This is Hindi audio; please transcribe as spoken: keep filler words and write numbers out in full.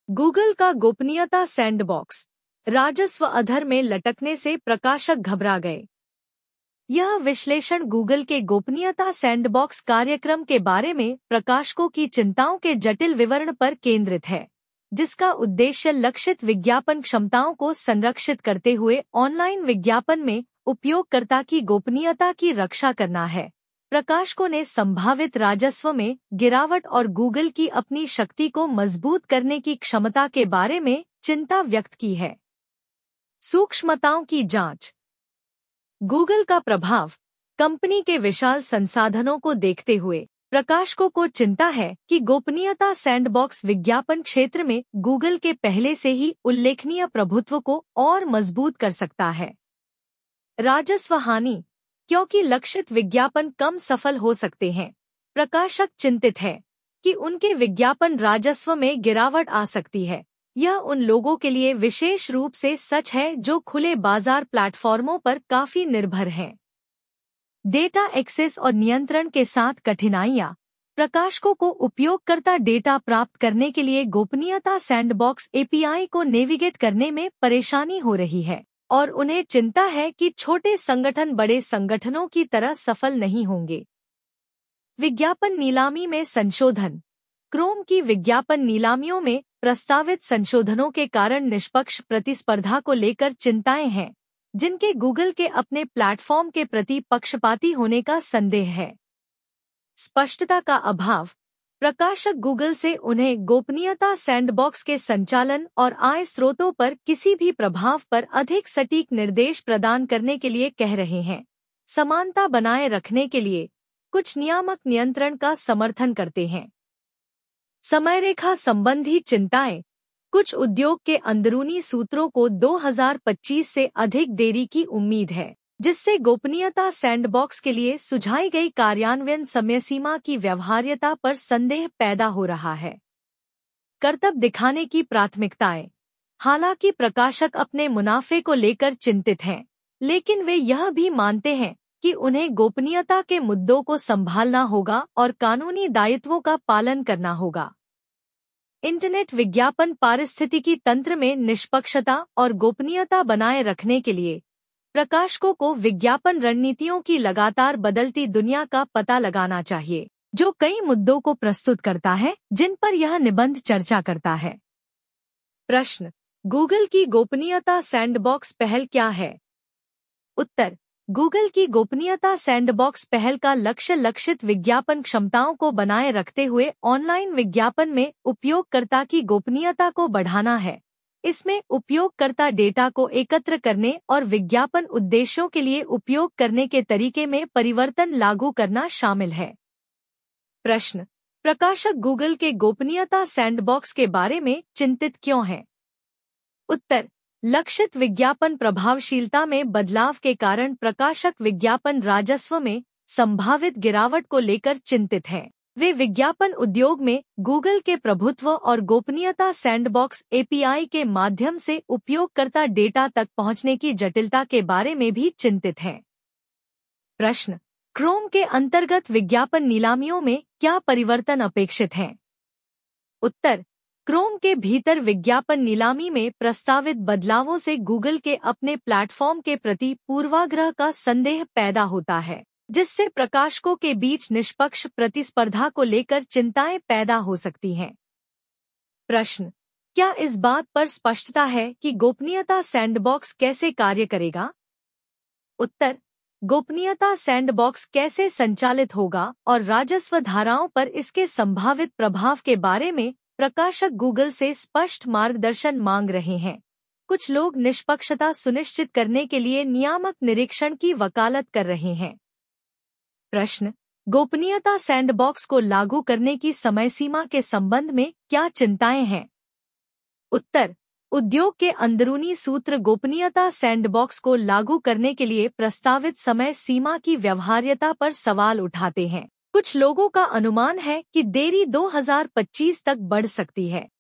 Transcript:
गूगल का गोपनीयता सैंडबॉक्स, राजस्व अधर में लटकने से प्रकाशक घबरा गए। यह विश्लेषण गूगल के गोपनीयता सैंडबॉक्स कार्यक्रम के बारे में प्रकाशकों की चिंताओं के जटिल विवरण पर केंद्रित है, जिसका उद्देश्य लक्षित विज्ञापन क्षमताओं को संरक्षित करते हुए ऑनलाइन विज्ञापन में उपयोगकर्ता की गोपनीयता की रक्षा करना है। प्रकाशकों ने संभावित राजस्व में गिरावट और गूगल की अपनी शक्ति को मजबूत करने की क्षमता के बारे में चिंता व्यक्त की है। सूक्ष्मताओं की जांच। गूगल का प्रभाव। कंपनी के विशाल संसाधनों को देखते हुए प्रकाशकों को चिंता है कि गोपनीयता सैंडबॉक्स विज्ञापन क्षेत्र में गूगल के पहले से ही उल्लेखनीय प्रभुत्व को और मजबूत कर सकता है। राजस्व हानि। क्योंकि लक्षित विज्ञापन कम सफल हो सकते हैं, प्रकाशक चिंतित है कि उनके विज्ञापन राजस्व में गिरावट आ सकती है। यह उन लोगों के लिए विशेष रूप से सच है जो खुले बाजार प्लेटफॉर्मों पर काफी निर्भर हैं। डेटा एक्सेस और नियंत्रण के साथ कठिनाइयां। प्रकाशकों को उपयोगकर्ता डेटा प्राप्त करने के लिए गोपनीयता सैंडबॉक्स एपीआई को नेविगेट करने में परेशानी हो रही है और उन्हें चिंता है कि छोटे संगठन बड़े संगठनों की तरह सफल नहीं होंगे। विज्ञापन नीलामी में संशोधन। क्रोम की विज्ञापन नीलामियों में प्रस्तावित संशोधनों के कारण निष्पक्ष प्रतिस्पर्धा को लेकर चिंताएं हैं, जिनके गूगल के अपने प्लेटफॉर्म के प्रति पक्षपाती होने का संदेह है। स्पष्टता का अभाव। प्रकाशक गूगल से उन्हें गोपनीयता सैंडबॉक्स के संचालन और आय स्रोतों पर किसी भी प्रभाव पर अधिक सटीक निर्देश प्रदान करने के लिए कह रहे हैं। समानता बनाए रखने के लिए कुछ नियामक नियंत्रण का समर्थन करते हैं। समयरेखा संबंधी चिंताएं। कुछ उद्योग के अंदरूनी सूत्रों को दो हज़ार पच्चीस से अधिक देरी की उम्मीद है, जिससे गोपनीयता सैंडबॉक्स के लिए सुझाई गई कार्यान्वयन समय सीमा की व्यवहार्यता पर संदेह पैदा हो रहा है। कर्तव्य दिखाने की प्राथमिकताएं। हालांकि प्रकाशक अपने मुनाफे को लेकर चिंतित हैं, लेकिन वे यह भी मानते हैं कि उन्हें गोपनीयता के मुद्दों को संभालना होगा और कानूनी दायित्वों का पालन करना होगा। इंटरनेट विज्ञापन पारिस्थितिकी तंत्र में निष्पक्षता और गोपनीयता बनाए रखने के लिए प्रकाशकों को विज्ञापन रणनीतियों की लगातार बदलती दुनिया का पता लगाना चाहिए, जो कई मुद्दों को प्रस्तुत करता है जिन पर यह निबंध चर्चा करता है। प्रश्न: गूगल की गोपनीयता सैंडबॉक्स पहल क्या है? उत्तर: गूगल की गोपनीयता सैंडबॉक्स पहल का लक्ष्य लक्षित विज्ञापन क्षमताओं को बनाए रखते हुए ऑनलाइन विज्ञापन में उपयोगकर्ता की गोपनीयता को बढ़ाना है। इसमें उपयोगकर्ता डेटा को एकत्र करने और विज्ञापन उद्देश्यों के लिए उपयोग करने के तरीके में परिवर्तन लागू करना शामिल है। प्रश्न: प्रकाशक गूगल के गोपनीयता सैंडबॉक्स के बारे में चिंतित क्यों हैं? उत्तर: लक्षित विज्ञापन प्रभावशीलता में बदलाव के कारण प्रकाशक विज्ञापन राजस्व में संभावित गिरावट को लेकर चिंतित हैं। वे विज्ञापन उद्योग में गूगल के प्रभुत्व और गोपनीयता सैंडबॉक्स एपीआई के माध्यम से उपयोगकर्ता डेटा तक पहुंचने की जटिलता के बारे में भी चिंतित हैं। प्रश्न: क्रोम के अंतर्गत विज्ञापन नीलामियों में क्या परिवर्तन अपेक्षित हैं? उत्तर: क्रोम के भीतर विज्ञापन नीलामी में प्रस्तावित बदलावों से गूगल के अपने प्लेटफॉर्म के प्रति पूर्वाग्रह का संदेह पैदा होता है, जिससे प्रकाशकों के बीच निष्पक्ष प्रतिस्पर्धा को लेकर चिंताएं पैदा हो सकती हैं। प्रश्न: क्या इस बात पर स्पष्टता है कि गोपनीयता सैंडबॉक्स कैसे कार्य करेगा? उत्तर: गोपनीयता सैंडबॉक्स कैसे संचालित होगा और राजस्व धाराओं पर इसके संभावित प्रभाव के बारे में प्रकाशक गूगल से स्पष्ट मार्गदर्शन मांग रहे हैं। कुछ लोग निष्पक्षता सुनिश्चित करने के लिए नियामक निरीक्षण की वकालत कर रहे हैं। प्रश्न: गोपनीयता सैंडबॉक्स को लागू करने की समय सीमा के संबंध में क्या चिंताएं हैं? उत्तर: उद्योग के अंदरूनी सूत्र गोपनीयता सैंडबॉक्स को लागू करने के लिए प्रस्तावित समय सीमा की व्यवहार्यता पर सवाल उठाते हैं। कुछ लोगों का अनुमान है कि देरी दो हज़ार पच्चीस तक बढ़ सकती है।